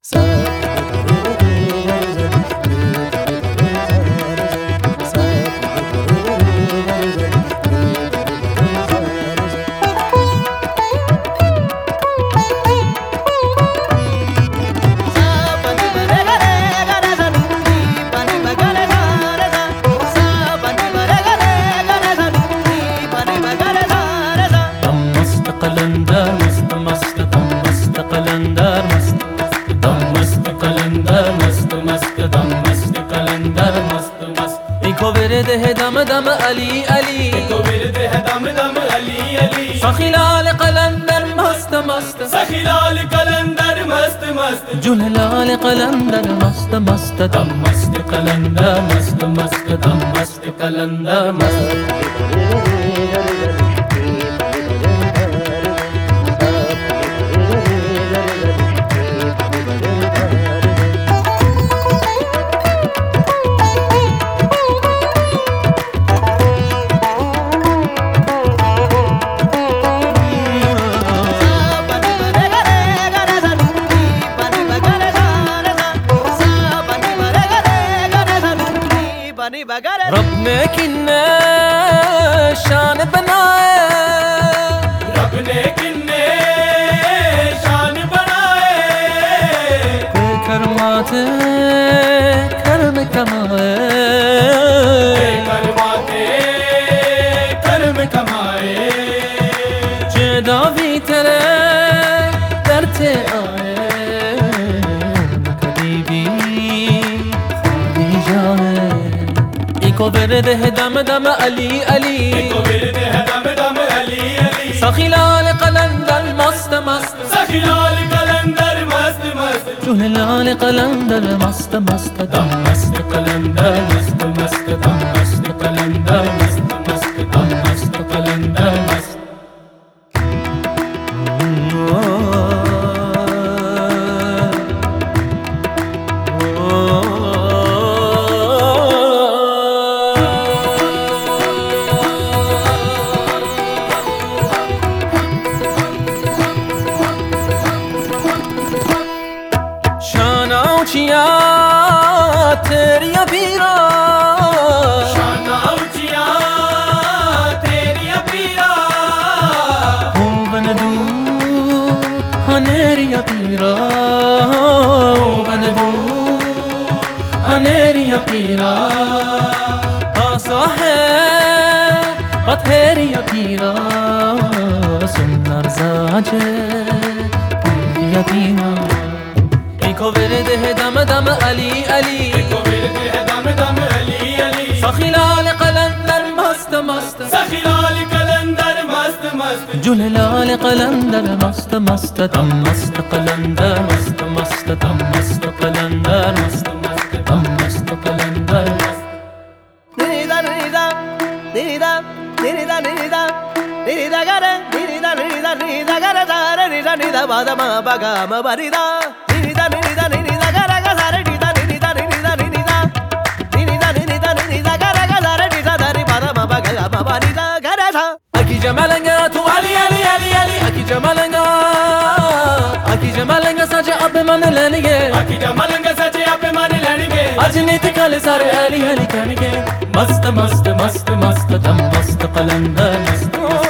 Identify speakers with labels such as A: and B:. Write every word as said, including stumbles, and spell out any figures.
A: कलंदर मस्त मस्त दम मस्त कलंदर मस्त दम मस्त कलंदर मस्त मस्त दम मस्त कलंदर मस्त मस्त इको विरद है दम दम अली अली इको विरद है दम दम अली अली सखीलाल कलंदर मस्त मस्त सखीलाल कलंदर मस्त मस्त जुललाल कलंदर मस्त मस्त दम मस्त कलंदर मस्त मस्त दम मस्त कलंदर मस्त रब ने किन्ने शान बनाए रब ने किन्ने शान बनाए करमाते कर्म कमाए करमाते कर्म कमाए जेदा भी तेरे करते आए कभी भी नहीं जाए इको विरद है दम दम अली अली इको विरद है दम दम अली अली सखीलाल कलंदर मस्त मस्त सखीलाल कलंदर मस्त मस्त जुललाल कलंदर मस्त मस्त दम मस्त कलंदर मस्त मस्त दम मस्त कलंदर मस्त मस्त दम मस्त कलंदर मस्त ऊंचिया तेरिया पीरा शाना ऊंचिया तेरिया पीरा हो बनदू हनेरिया पीरा हो बनदू हनेरिया पीरा आसा है बथेरिया पीरा सुंदर साजे यतीमा इको विरद है दम दम अली अली इको विरद है दम दम अली अली सखीलाल कलंदर मस्त मस्त सखीलाल कलंदर मस्त मस्त जुललाल कलंदर मस्त मस्त दम मस्त कलंदर मस्त मस्त दम मस्त कलंदर मस्त मस्त दम मस्त कलंदर मस्त निदा निदा निदा निदा निदा निदा गरे निदा निदा निदा गरे दारे निदा निदा बादमा बगाम बरिदा निदा निदा निदा गरे गरे निदा निदा निदा निदा निदा निदा निदा गरे गरे निदा दारी बादमा बगाम बरिदा गरे था अकी जमालंगा तू अली अली अली अली अकी जमालंगा अकी जमालंगा सजे अब मन लेंगे अकी जमालंगा सजे अब मन लेंगे अजनीत कल सारे अली अली करेंगे मस्त मस्त मस्त मस्त दम मस्त कलंदर मस्त